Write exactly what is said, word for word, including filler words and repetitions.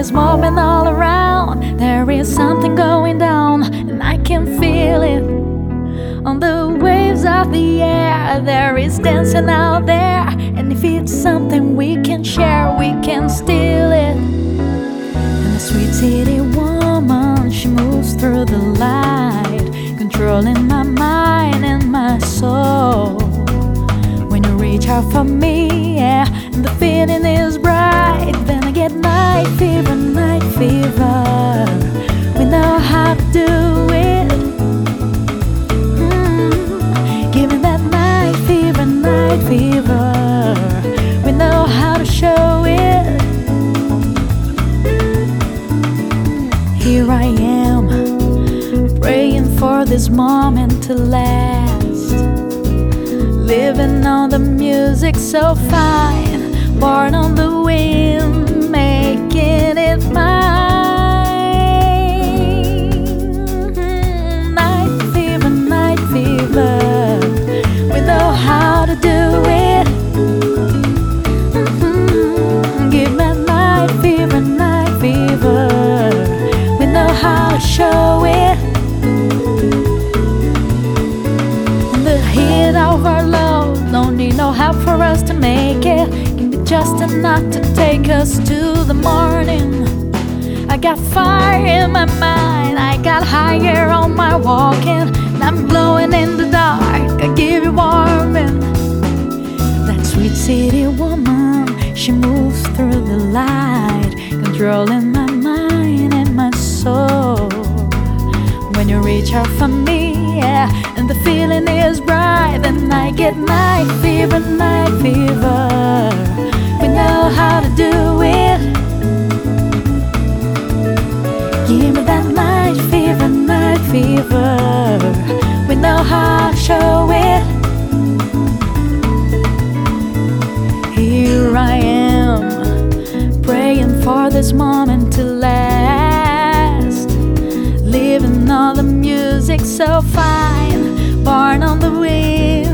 this moment all around. There is something going down, and I can feel it on the waves of the air. There is dancing out there, and if it's something we can share, we can steal it. And the sweet city woman, she moves through the light, controlling my mind and my soul. When you reach out for me, yeah, and the feeling is bright, then I get night fever, night fever. We know how to do it. Mm, give me that night fever, night fever. We know how to show it. Here I am, praying for this moment to last, living on the music so fine, born on the wind, making it mine. Mm-hmm. Night fever, night fever, we know how to do it. Mm-hmm. Give me night fever, night fever, we know how to show it. Of our love, don't need no help for us to make it. Can be just enough to take us to the morning. I got fire in my mind, I got higher on my walking, and I'm glowing in the dark, I give you warming. That sweet city woman, she moves through the light, controlling my mind and my soul. When you reach out for me, yeah, and the feeling is bright, then I get night fever, night fever. We know how to do it. Give me that night fever, night fever. We know how to show it. Here I am, praying for this moment to last, living on the music so fine, born on the wind,